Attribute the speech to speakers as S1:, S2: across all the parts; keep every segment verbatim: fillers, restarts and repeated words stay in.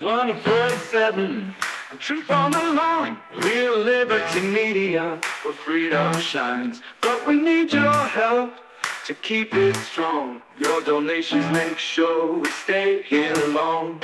S1: twenty-four seven, truth on the line. Real Liberty Media, where freedom shines. But we need your help to keep it strong. Your donations make sure we stay here long.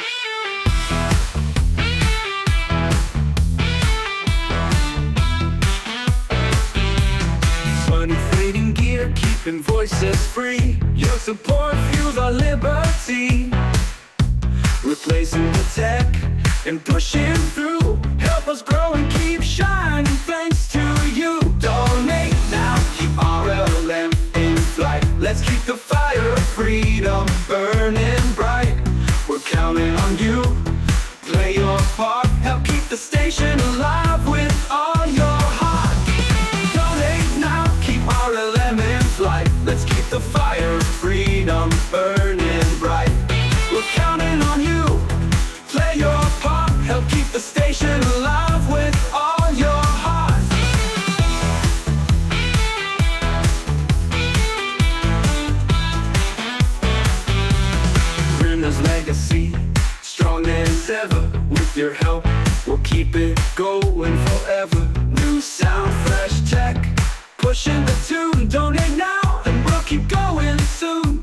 S1: Money fading gear, keeping voices free. Your support fuels our liberty. Replacing the tech and pushing through. Help us grow and keep shining thanks to you. Donate now, keep R L M in flight. Let's keep the fire of freedom burning bright. We're counting on you. Play your part, help keep the station alive with all your heart. Donate now, keep R L M in flight. Let's keep the fire of freedom burning bright. We're counting on you. Play your part, help keep the station alive with all your heart. Brenda's legacy, strong as ever. With your help, we'll keep it going forever. New sound, fresh tech, pushing the tune. Donate now, and we'll keep going soon.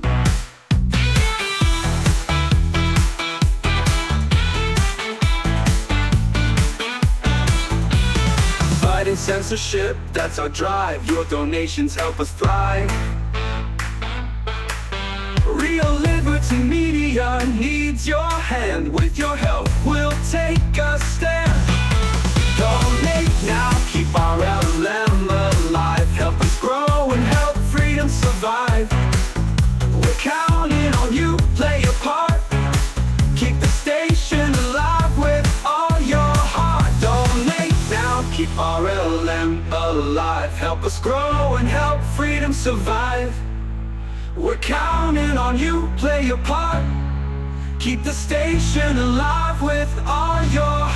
S1: Fighting censorship, that's our drive. Your donations help us thrive. Real Liberty Media needs your hand. With your help, we'll take a stand. Donate now, keep R L M alive. Help us grow and help freedom survive. We're counting on you, play your part. Keep the station alive with all your heart. Donate now, keep R L M alive. Help us grow and help freedom survive. We're counting on you, play your part. Keep the station alive with all your